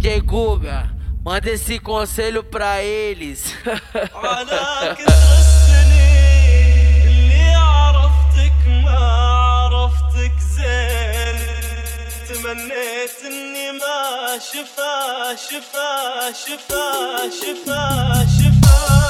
DJ Guga, manda esse conselho pra eles. على كثر السنين اللي عرفتك ما عرفتك زين، تمنيت اني ما شفا شفا شفا شفا شفا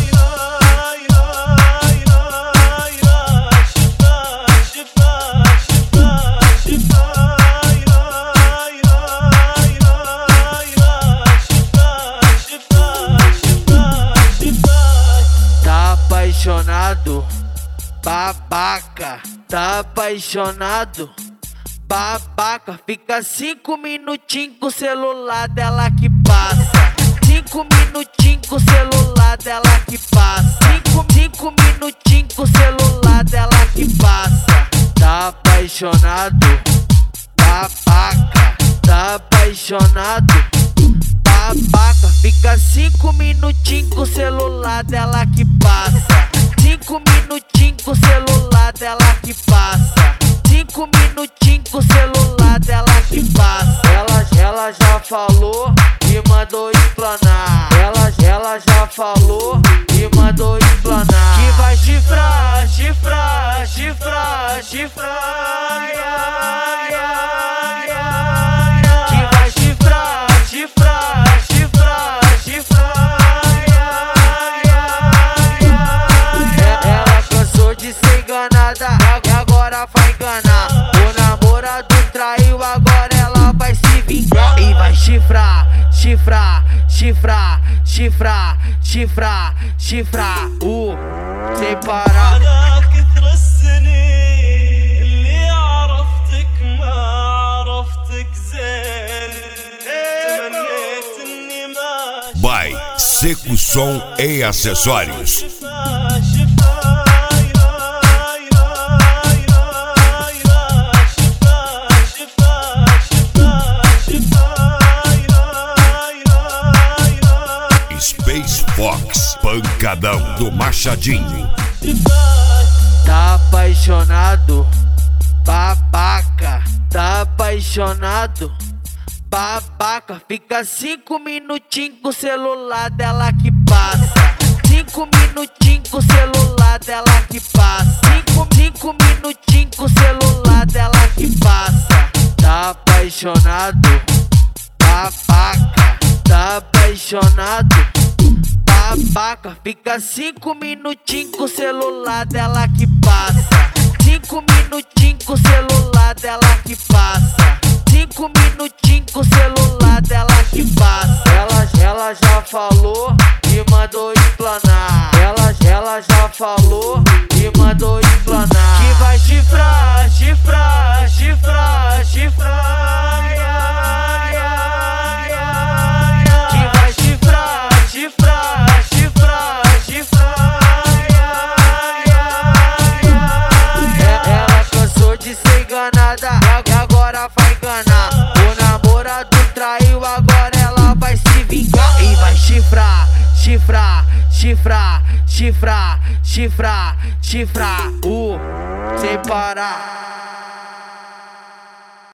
Apaixonado, babaca, tá apaixonado, babaca. Fica 5 minutinhos com o celular dela que passa. 5 minutinhos com o celular dela que passa. 5 minutinhos com o celular dela que passa. Tá apaixonado, babaca, tá apaixonado, babaca. Fica 5 minutinhos com o celular dela que passa. 5 minutinhos com o celular dela que passa. 5 minutinhos com o celular dela que passa. Ela já falou e mandou explanar. Ela já falou e mandou explanar. Que vai chifrar, chifrar, chifrar, chifrar. Que vai chifrar, chifrar, chifrar, chifrar. Ela cansou de ser enganada e agora vai enganar. O namorado traiu, agora ela vai se vingar. E vai chifrar, chifrar, chifrar, chifrar, chifrar, chifrar. Sem parar. على كثر السنين اللي عرفتك ما عرفتك زين، تمنيت اني ما By Seco Som e Acessórios. Space Fox, pancadão do Machadinho. Tá apaixonado, babaca, tá apaixonado, babaca. Fica 5 minutinhos com o celular dela que passa. 5 minutinhos com o celular dela que passa. 5 minutinhos com o celular dela que passa. Tá apaixonado, babaca, tá apaixonado, babaca. Fica 5 minutinhos com o celular dela que passa. 5 minutinhos com o celular dela que passa. 5 minutinhos com o celular dela que passa. Ela já falou e mandou explanar. Ela já falou e mandou explanar. Que vai chifrar, chifrar, chifrar, chifrar. Que vai chifrar, chifrar, chifrar, chifrar. Ela cansou de ser enganada e agora vai enganar. O namorado traiu, agora ela vai se vingar. E vai chifrar, chifrar, chifrar, chifrar, chifrar, chifrar. Sem parar.